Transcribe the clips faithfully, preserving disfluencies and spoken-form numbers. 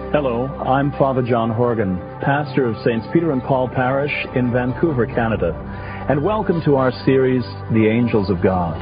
Hello, I'm Father John Horgan, pastor of Saints Peter and Paul Parish in Vancouver, Canada, and welcome to our series, The Angels of God.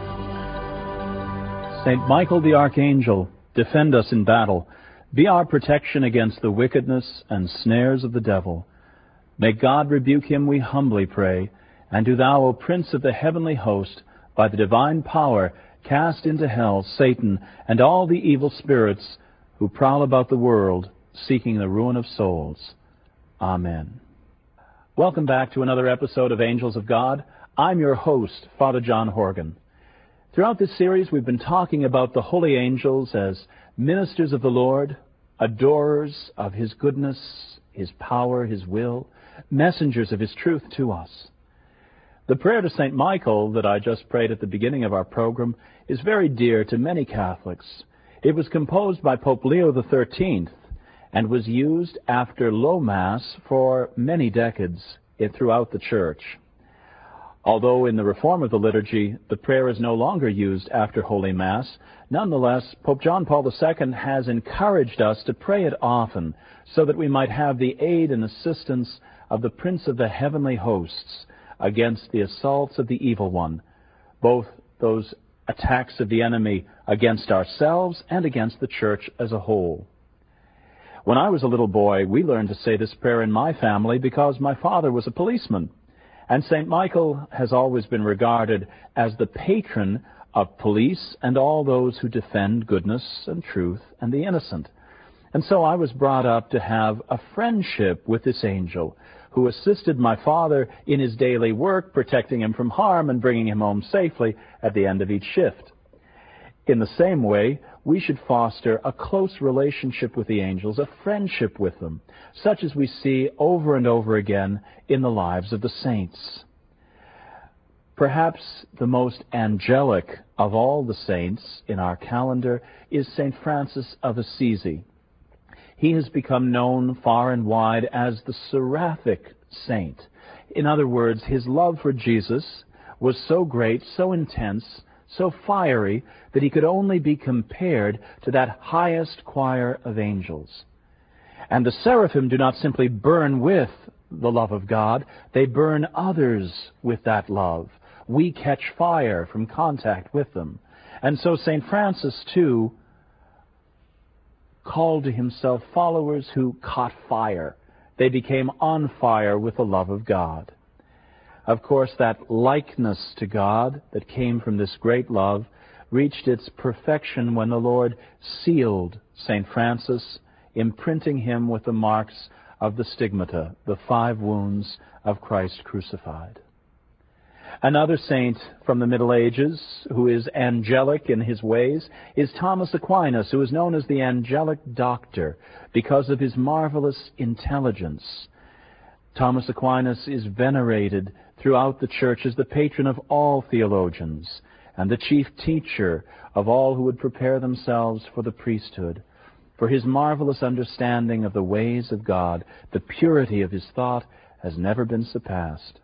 Saint Michael the Archangel, defend us in battle. Be our protection against the wickedness and snares of the devil. May God rebuke him, we humbly pray, and do thou, O Prince of the heavenly host, by the divine power, cast into hell Satan and all the evil spirits who prowl about the world, seeking the ruin of souls. Amen. Welcome back to another episode of Angels of God. I'm your host, Father John Horgan. Throughout this series, we've been talking about the holy angels as ministers of the Lord, adorers of His goodness, His power, His will, messengers of His truth to us. The prayer to Saint Michael that I just prayed at the beginning of our program is very dear to many Catholics. It was composed by Pope Leo the thirteenth and was used after Low Mass for many decades throughout the Church. Although in the reform of the liturgy, the prayer is no longer used after Holy Mass, nonetheless, Pope John Paul the Second has encouraged us to pray it often so that we might have the aid and assistance of the Prince of the heavenly hosts against the assaults of the evil one, both those attacks of the enemy against ourselves and against the Church as a whole. When I was a little boy, we learned to say this prayer in my family because my father was a policeman, and Saint Michael has always been regarded as the patron of police and all those who defend goodness and truth and the innocent. And so I was brought up to have a friendship with this angel who assisted my father in his daily work, protecting him from harm and bringing him home safely at the end of each shift. In the same way, we should foster a close relationship with the angels, a friendship with them, such as we see over and over again in the lives of the saints. Perhaps the most angelic of all the saints in our calendar is Saint Francis of Assisi. He has become known far and wide as the seraphic saint. In other words, his love for Jesus was so great, so intense, so fiery, that he could only be compared to that highest choir of angels. And the seraphim do not simply burn with the love of God, they burn others with that love. We catch fire from contact with them. And so Saint Francis, too, called to himself followers who caught fire. They became on fire with the love of God. Of course, that likeness to God that came from this great love reached its perfection when the Lord sealed Saint Francis, imprinting him with the marks of the stigmata, the five wounds of Christ crucified. Another saint from the Middle Ages who is angelic in his ways is Thomas Aquinas, who is known as the angelic doctor because of his marvelous intelligence. Thomas Aquinas is venerated throughout the Church as the patron of all theologians and the chief teacher of all who would prepare themselves for the priesthood. For his marvelous understanding of the ways of God, the purity of his thought has never been surpassed.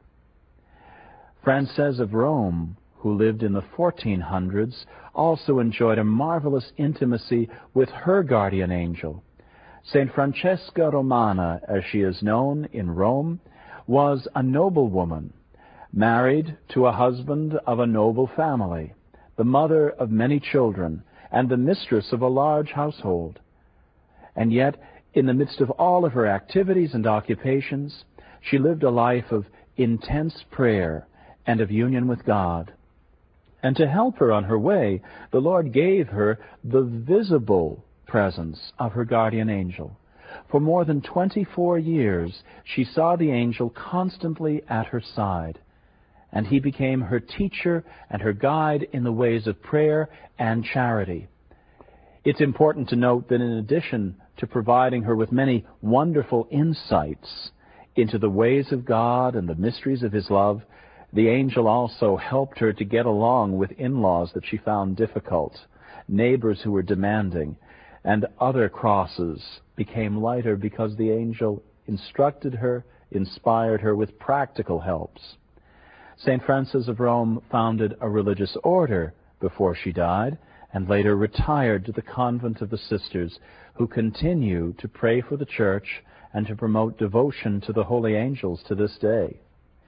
Frances of Rome, who lived in the fourteen hundreds, also enjoyed a marvelous intimacy with her guardian angel. Saint Francesca Romana, as she is known in Rome, was a noblewoman, married to a husband of a noble family, the mother of many children, and the mistress of a large household. And yet, in the midst of all of her activities and occupations, she lived a life of intense prayer and of union with God. And to help her on her way, the Lord gave her the visible presence of her guardian angel. For more than twenty-four years, she saw the angel constantly at her side, and he became her teacher and her guide in the ways of prayer and charity. It's important to note that in addition to providing her with many wonderful insights into the ways of God and the mysteries of His love, the angel also helped her to get along with in-laws that she found difficult, neighbors who were demanding, and other crosses became lighter because the angel instructed her, inspired her with practical helps. Saint Frances of Rome founded a religious order before she died, and later retired to the convent of the Sisters, who continue to pray for the Church and to promote devotion to the holy angels to this day.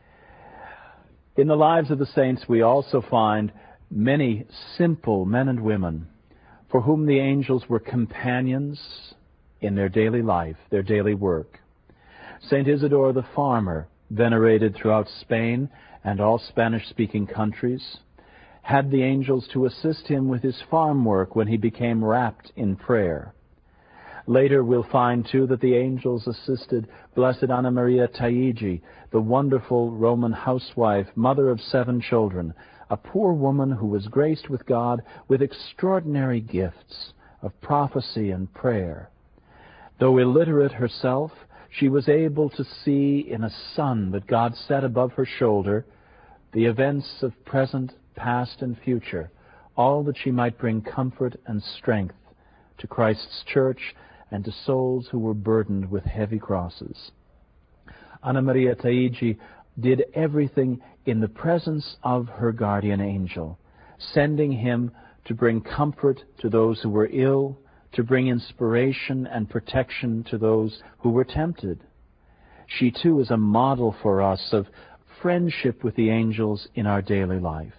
In the lives of the saints, we also find many simple men and women for whom the angels were companions in their daily life, their daily work. Saint Isidore the Farmer, venerated throughout Spain and all Spanish-speaking countries, had the angels to assist him with his farm work when he became rapt in prayer. Later we'll find, too, that the angels assisted Blessed Anna Maria Taigi, the wonderful Roman housewife, mother of seven children, a poor woman who was graced with God with extraordinary gifts of prophecy and prayer. Though illiterate herself, she was able to see in a sun that God set above her shoulder the events of present, past, and future, all that she might bring comfort and strength to Christ's church and to souls who were burdened with heavy crosses. Anna Maria Taigi did everything in the presence of her guardian angel, sending him to bring comfort to those who were ill, to bring inspiration and protection to those who were tempted. She, too, is a model for us of friendship with the angels in our daily life.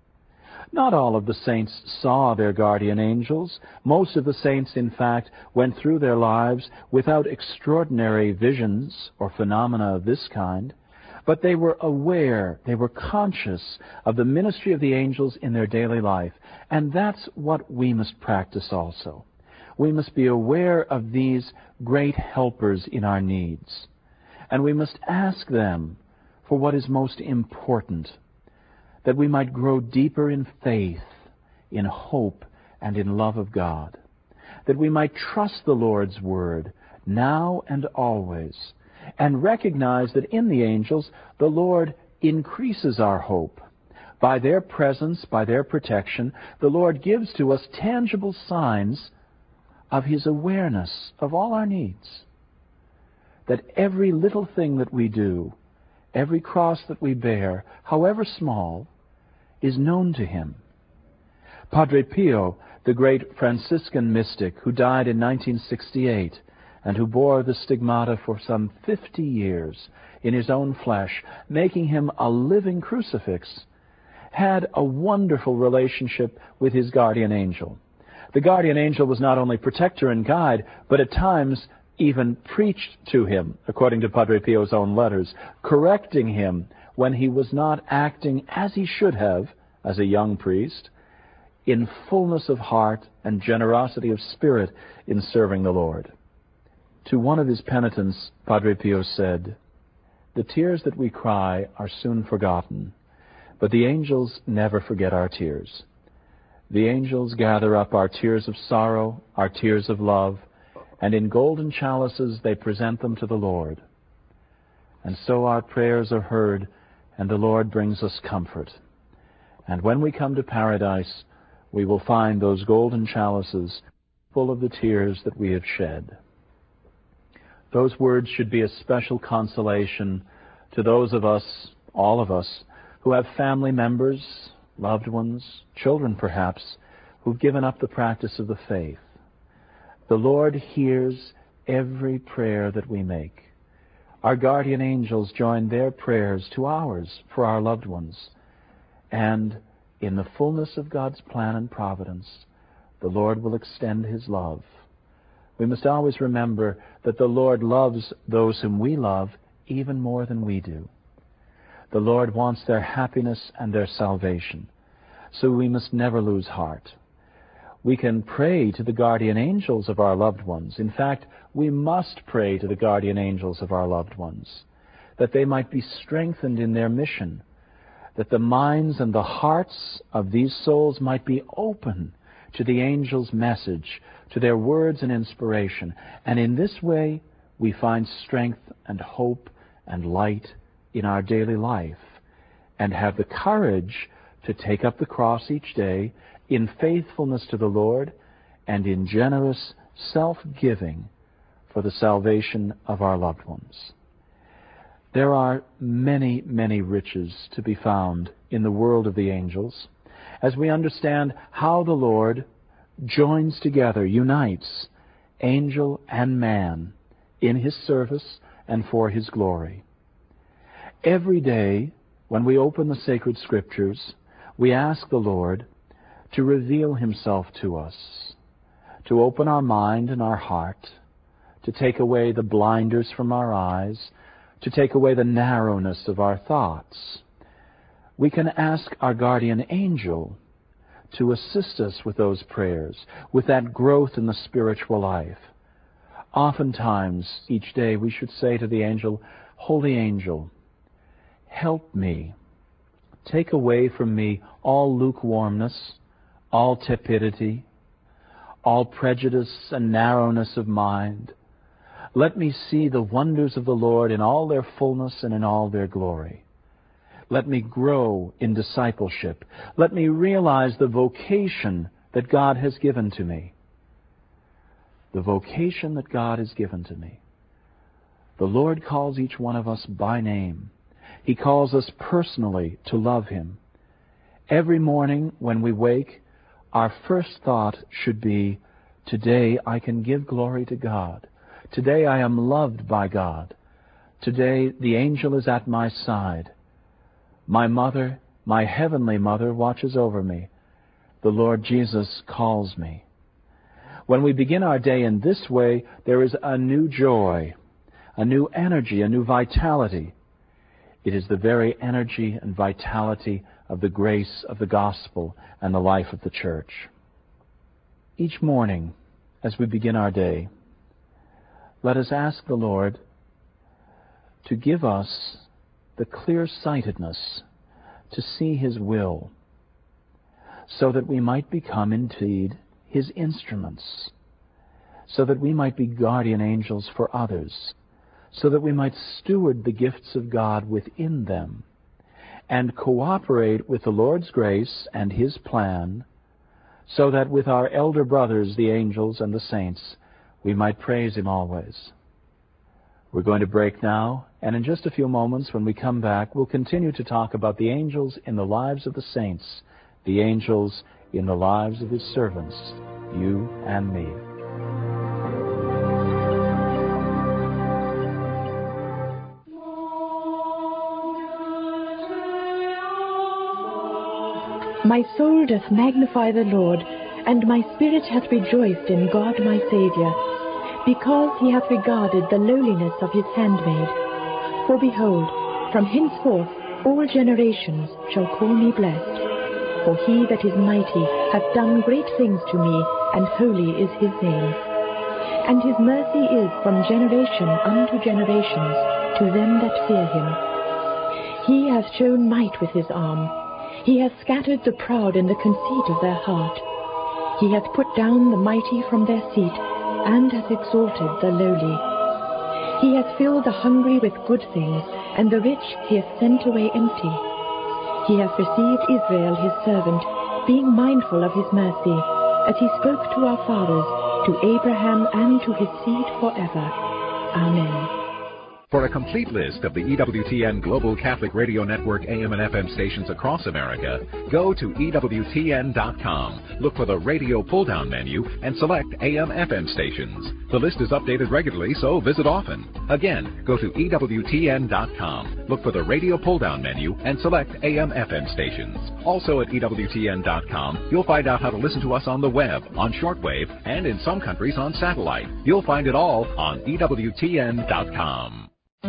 Not all of the saints saw their guardian angels. Most of the saints, in fact, went through their lives without extraordinary visions or phenomena of this kind, but they were aware, they were conscious of the ministry of the angels in their daily life, and that's what we must practice also. We must be aware of these great helpers in our needs, and we must ask them for what is most important, that we might grow deeper in faith, in hope, and in love of God, that we might trust the Lord's word now and always, and recognize that in the angels the Lord increases our hope. By their presence, by their protection, the Lord gives to us tangible signs of His awareness of all our needs, that every little thing that we do, every cross that we bear, however small, is known to Him. Padre Pio, the great Franciscan mystic who died in nineteen sixty-eight and who bore the stigmata for some fifty years in his own flesh, making him a living crucifix, had a wonderful relationship with his guardian angel. The guardian angel was not only protector and guide, but at times even preached to him, according to Padre Pio's own letters, correcting him when he was not acting as he should have as a young priest, in fullness of heart and generosity of spirit in serving the Lord. To one of his penitents, Padre Pio said, "The tears that we cry are soon forgotten, but the angels never forget our tears. The angels gather up our tears of sorrow, our tears of love, and in golden chalices they present them to the Lord. And so our prayers are heard, and the Lord brings us comfort. And when we come to paradise, we will find those golden chalices full of the tears that we have shed." Those words should be a special consolation to those of us, all of us, who have family members, loved ones, children perhaps, who've given up the practice of the faith. The Lord hears every prayer that we make. Our guardian angels join their prayers to ours for our loved ones. And in the fullness of God's plan and providence, the Lord will extend His love. We must always remember that the Lord loves those whom we love even more than we do. The Lord wants their happiness and their salvation, so we must never lose heart. We can pray to the guardian angels of our loved ones. In fact, we must pray to the guardian angels of our loved ones, that they might be strengthened in their mission, that the minds and the hearts of these souls might be open to the angel's message, to their words and inspiration. And in this way, we find strength and hope and light in our daily life, and have the courage to take up the cross each day in faithfulness to the Lord and in generous self-giving for the salvation of our loved ones. There are many, many riches to be found in the world of the angels, as we understand how the Lord joins together, unites angel and man in His service and for His glory. Every day, when we open the sacred Scriptures, we ask the Lord to reveal Himself to us, to open our mind and our heart, to take away the blinders from our eyes, to take away the narrowness of our thoughts. We can ask our guardian angel to assist us with those prayers, with that growth in the spiritual life. Oftentimes, each day, we should say to the angel, "Holy angel, help me. Take away from me all lukewarmness, all tepidity, all prejudice and narrowness of mind. Let me see the wonders of the Lord in all their fullness and in all their glory. Let me grow in discipleship. Let me realize the vocation that God has given to me." The vocation that God has given to me. The Lord calls each one of us by name. He calls us personally to love Him. Every morning when we wake, our first thought should be, today I can give glory to God. Today I am loved by God. Today the angel is at my side. My mother, my heavenly mother, watches over me. The Lord Jesus calls me. When we begin our day in this way, there is a new joy, a new energy, a new vitality. It is the very energy and vitality of the grace of the gospel and the life of the church. Each morning, as we begin our day, let us ask the Lord to give us the clear-sightedness to see His will, so that we might become indeed His instruments, so that we might be guardian angels for others, so that we might steward the gifts of God within them, and cooperate with the Lord's grace and His plan, so that with our elder brothers, the angels and the saints, we might praise Him always. We're going to break now, and in just a few moments when we come back, we'll continue to talk about the angels in the lives of the saints, the angels in the lives of His servants, you and me. My soul doth magnify the Lord, and my spirit hath rejoiced in God my Saviour, because He hath regarded the lowliness of His handmaid. For behold, from henceforth all generations shall call me blessed. For He that is mighty hath done great things to me, and holy is His name. And His mercy is from generation unto generations to them that fear Him. He hath shown might with His arm. He hath scattered the proud in the conceit of their heart. He hath put down the mighty from their seat, and hath exalted the lowly. He hath filled the hungry with good things, and the rich He hath sent away empty. He hath received Israel His servant, being mindful of His mercy, as He spoke to our fathers, to Abraham and to his seed forever. Amen. For a complete list of the E W T N Global Catholic Radio Network A M and F M stations across America, go to E W T N dot com. Look for the radio pull-down menu and select A M F M stations. The list is updated regularly, so visit often. Again, go to E W T N dot com. Look for the radio pull-down menu and select A M F M stations. Also at E W T N dot com, you'll find out how to listen to us on the web, on shortwave, and in some countries on satellite. You'll find it all on E W T N dot com.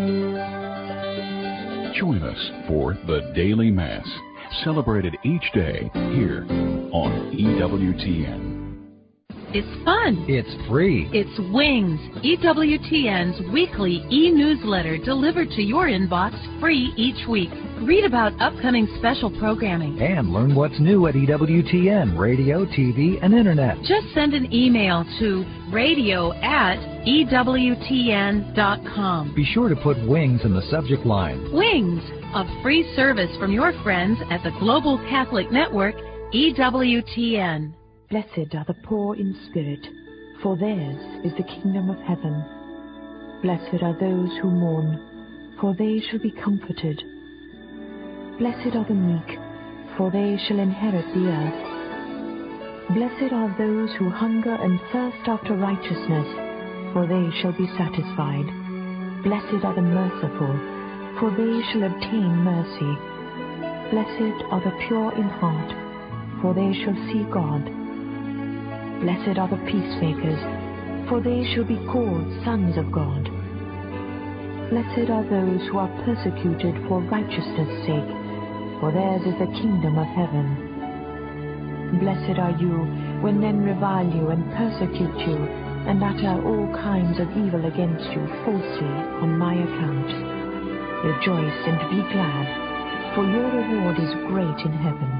Join us for the Daily Mass, celebrated each day here on E W T N. It's fun. It's free. It's Wings, E W T N's weekly e-newsletter delivered to your inbox free each week. Read about upcoming special programming. And learn what's new at E W T N, radio, T V, and Internet. Just send an email to radio at E W T N dot com. Be sure to put Wings in the subject line. Wings, a free service from your friends at the Global Catholic Network, E W T N. Blessed are the poor in spirit, for theirs is the kingdom of heaven. Blessed are those who mourn, for they shall be comforted. Blessed are the meek, for they shall inherit the earth. Blessed are those who hunger and thirst after righteousness, for they shall be satisfied. Blessed are the merciful, for they shall obtain mercy. Blessed are the pure in heart, for they shall see God. Blessed are the peacemakers, for they shall be called sons of God. Blessed are those who are persecuted for righteousness' sake, for theirs is the kingdom of heaven. Blessed are you when men revile you and persecute you, and utter all kinds of evil against you falsely on my account. Rejoice and be glad, for your reward is great in heaven.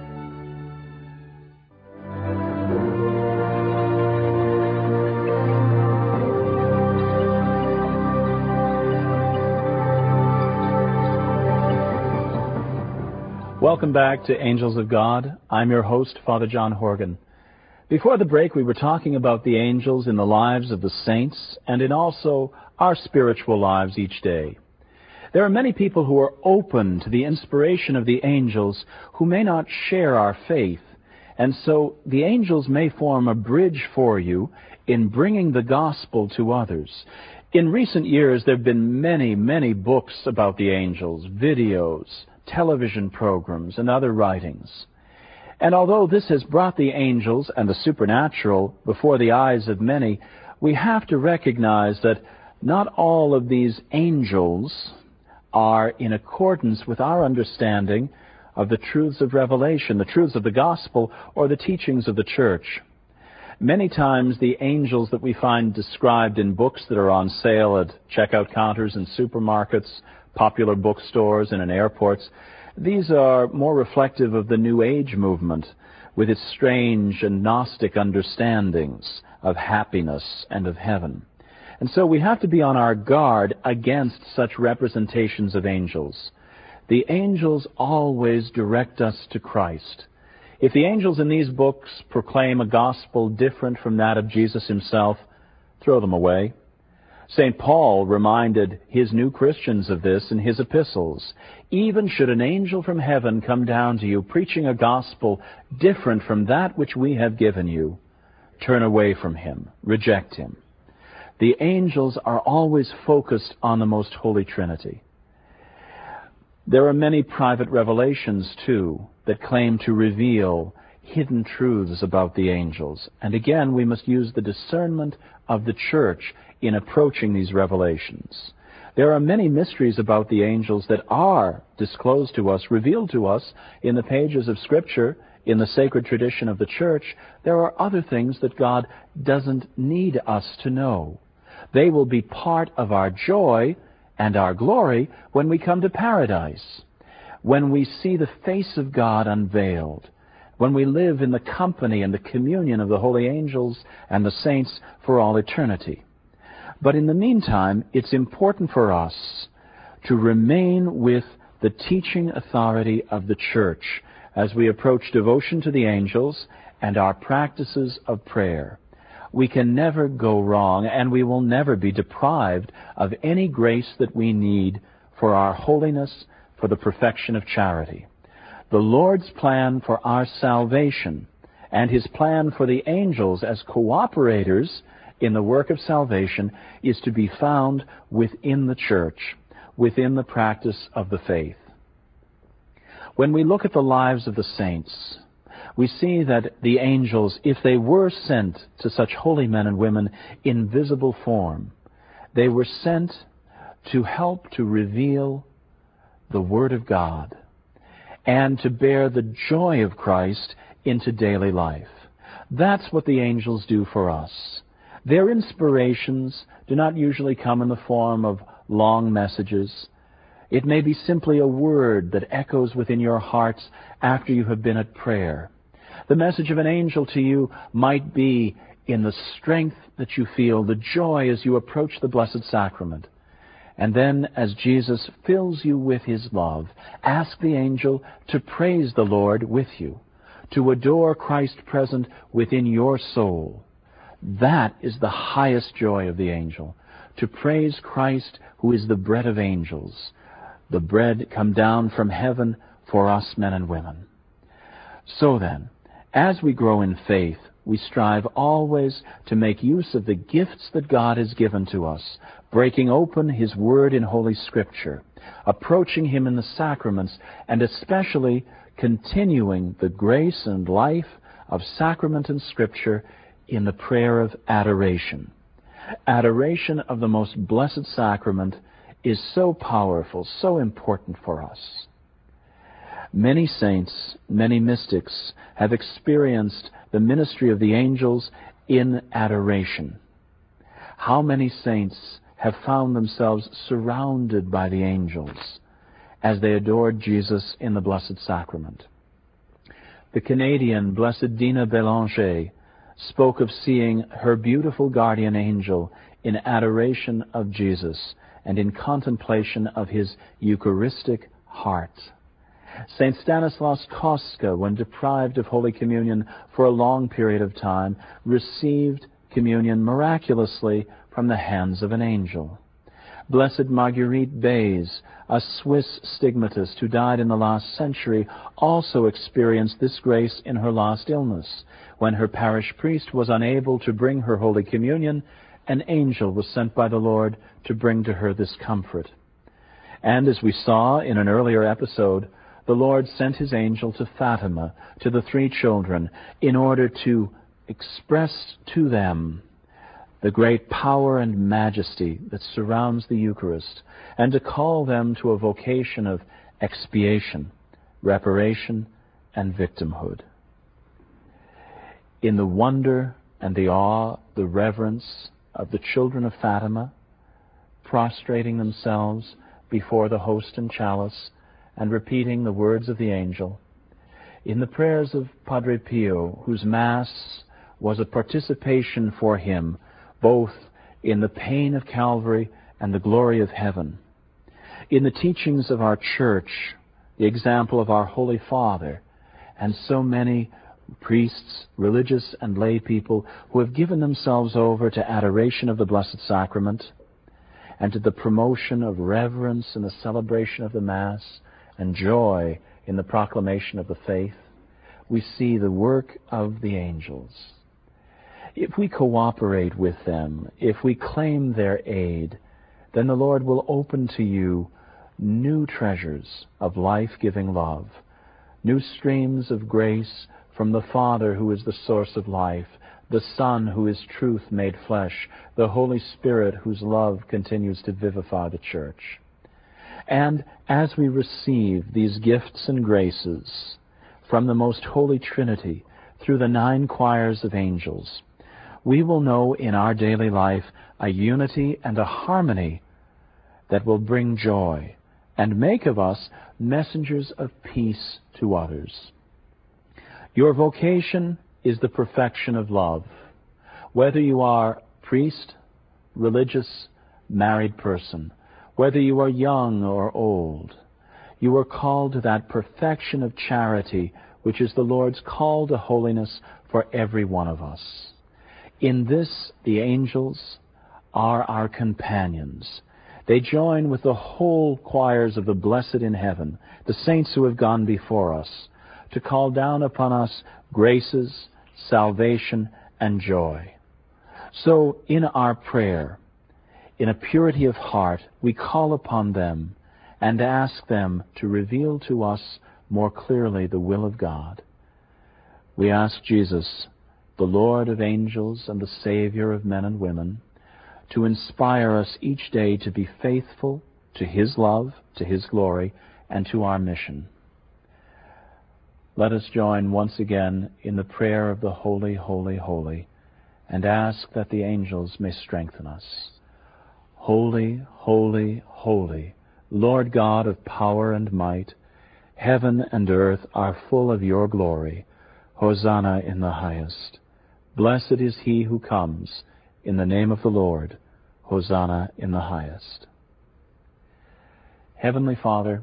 Welcome back to Angels of God. I'm your host, Father John Horgan. Before the break, we were talking about the angels in the lives of the saints and in also our spiritual lives each day. There are many people who are open to the inspiration of the angels who may not share our faith, and so the angels may form a bridge for you in bringing the gospel to others. In recent years, there have been many, many books about the angels, videos, television programs, and other writings. And although this has brought the angels and the supernatural before the eyes of many, we have to recognize that not all of these angels are in accordance with our understanding of the truths of Revelation, the truths of the gospel, or the teachings of the church. Many times the angels that we find described in books that are on sale at checkout counters in supermarkets, popular bookstores, and in airports, these are more reflective of the New Age movement with its strange and Gnostic understandings of happiness and of heaven. And so we have to be on our guard against such representations of angels. The angels always direct us to Christ. If the angels in these books proclaim a gospel different from that of Jesus himself, throw them away. Saint Paul reminded his new Christians of this in his epistles. Even should an angel from heaven come down to you preaching a gospel different from that which we have given you, turn away from him, reject him. The angels are always focused on the most holy Trinity. There are many private revelations, too, that claim to reveal hidden truths about the angels. And again, we must use the discernment of the church in approaching these revelations. There are many mysteries about the angels that are disclosed to us, revealed to us in the pages of Scripture, in the sacred tradition of the church. There are other things that God doesn't need us to know. They will be part of our joy and our glory when we come to paradise, when we see the face of God unveiled, when we live in the company and the communion of the holy angels and the saints for all eternity. But in the meantime, it's important for us to remain with the teaching authority of the church as we approach devotion to the angels and our practices of prayer. We can never go wrong, and we will never be deprived of any grace that we need for our holiness, for the perfection of charity. The Lord's plan for our salvation and His plan for the angels as cooperators in the work of salvation is to be found within the church, within the practice of the faith. When we look at the lives of the saints, we see that the angels, if they were sent to such holy men and women in visible form, they were sent to help to reveal the Word of God and to bear the joy of Christ into daily life. That's what the angels do for us. Their inspirations do not usually come in the form of long messages. It may be simply a word that echoes within your hearts after you have been at prayer. The message of an angel to you might be in the strength that you feel, the joy as you approach the Blessed Sacrament. And then, as Jesus fills you with His love, ask the angel to praise the Lord with you, to adore Christ present within your soul. That is the highest joy of the angel, to praise Christ who is the bread of angels, the bread come down from heaven for us men and women. So then, as we grow in faith, we strive always to make use of the gifts that God has given to us, breaking open His Word in Holy Scripture, approaching Him in the sacraments, and especially continuing the grace and life of sacrament and Scripture in the prayer of adoration. Adoration of the most blessed sacrament is so powerful, so important for us. Many saints, many mystics have experienced the ministry of the angels in adoration. How many saints have found themselves surrounded by the angels as they adored Jesus in the Blessed Sacrament? The Canadian Blessed Dina Bélanger spoke of seeing her beautiful guardian angel in adoration of Jesus and in contemplation of His Eucharistic heart. Saint Stanislaus Kostka, when deprived of Holy Communion for a long period of time, received communion miraculously from the hands of an angel. Blessed Marguerite Bays, a Swiss stigmatist who died in the last century, also experienced this grace in her last illness. When her parish priest was unable to bring her Holy Communion, an angel was sent by the Lord to bring to her this comfort. And as we saw in an earlier episode, the Lord sent His angel to Fatima, to the three children, in order to express to them the great power and majesty that surrounds the Eucharist, and to call them to a vocation of expiation, reparation, and victimhood. In the wonder and the awe, the reverence of the children of Fatima, prostrating themselves before the host and chalice, and repeating the words of the angel, in the prayers of Padre Pio, whose Mass was a participation for him both in the pain of Calvary and the glory of heaven, in the teachings of our Church, the example of our Holy Father, and so many priests, religious and lay people who have given themselves over to adoration of the Blessed Sacrament and to the promotion of reverence in the celebration of the Mass and joy in the proclamation of the faith, we see the work of the angels. If we cooperate with them, if we claim their aid, then the Lord will open to you new treasures of life-giving love, new streams of grace from the Father who is the source of life, the Son who is truth made flesh, the Holy Spirit whose love continues to vivify the Church. And as we receive these gifts and graces from the Most Holy Trinity through the nine choirs of angels, we will know in our daily life a unity and a harmony that will bring joy and make of us messengers of peace to others. Your vocation is the perfection of love. Whether you are priest, religious, married person, whether you are young or old, you are called to that perfection of charity which is the Lord's call to holiness for every one of us. In this, the angels are our companions. They join with the whole choirs of the blessed in heaven, the saints who have gone before us, to call down upon us graces, salvation, and joy. So, in our prayer, in a purity of heart, we call upon them and ask them to reveal to us more clearly the will of God. We ask Jesus, the Lord of angels and the Savior of men and women, to inspire us each day to be faithful to His love, to His glory, and to our mission. Let us join once again in the prayer of the Holy, Holy, Holy, and ask that the angels may strengthen us. Holy, holy, holy, Lord God of power and might, heaven and earth are full of your glory. Hosanna in the highest. Blessed is he who comes in the name of the Lord. Hosanna in the highest. Heavenly Father,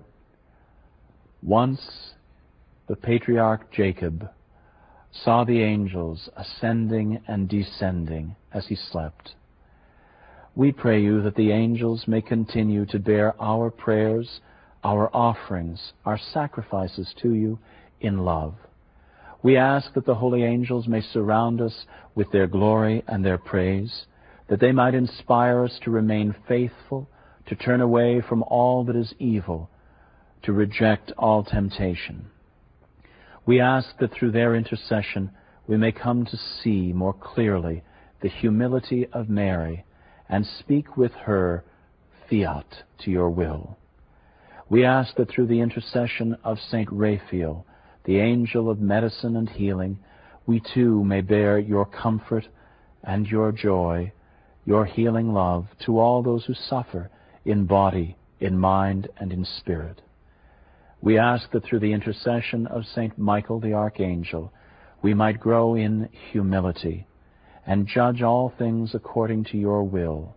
once the patriarch Jacob saw the angels ascending and descending as he slept. We pray you that the angels may continue to bear our prayers, our offerings, our sacrifices to you in love. We ask that the holy angels may surround us with their glory and their praise, that they might inspire us to remain faithful, to turn away from all that is evil, to reject all temptation. We ask that through their intercession we may come to see more clearly the humility of Mary and speak with her, fiat to your will. We ask that through the intercession of Saint Raphael, the angel of medicine and healing, we too may bear your comfort and your joy, your healing love to all those who suffer in body, in mind, and in spirit. We ask that through the intercession of Saint Michael the Archangel, we might grow in humility and judge all things according to your will.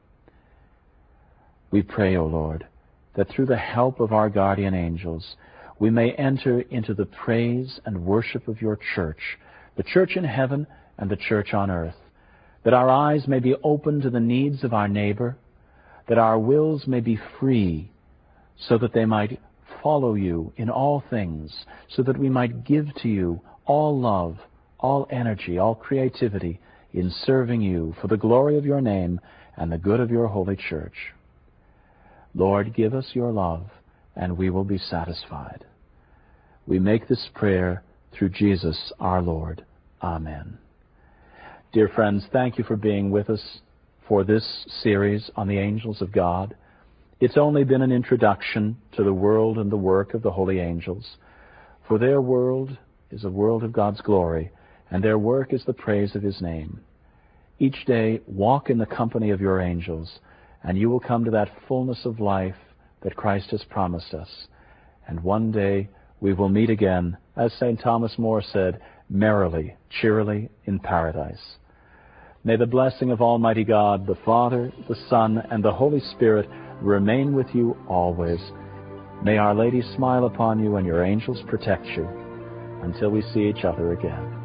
We pray, O Lord, that through the help of our guardian angels, we may enter into the praise and worship of your church, the church in heaven and the church on earth, that our eyes may be open to the needs of our neighbor, that our wills may be free, so that they might follow you in all things, so that we might give to you all love, all energy, all creativity in serving you for the glory of your name and the good of your holy church. Lord, give us your love, and we will be satisfied. We make this prayer through Jesus our Lord. Amen. Dear friends, thank you for being with us for this series on the angels of God. It's only been an introduction to the world and the work of the holy angels, for their world is a world of God's glory, and their work is the praise of his name. Each day, walk in the company of your angels, and you will come to that fullness of life that Christ has promised us. And one day we will meet again, as Saint Thomas More said, merrily, cheerily in paradise. May the blessing of Almighty God, the Father, the Son, and the Holy Spirit remain with you always. May Our Lady smile upon you and your angels protect you until we see each other again.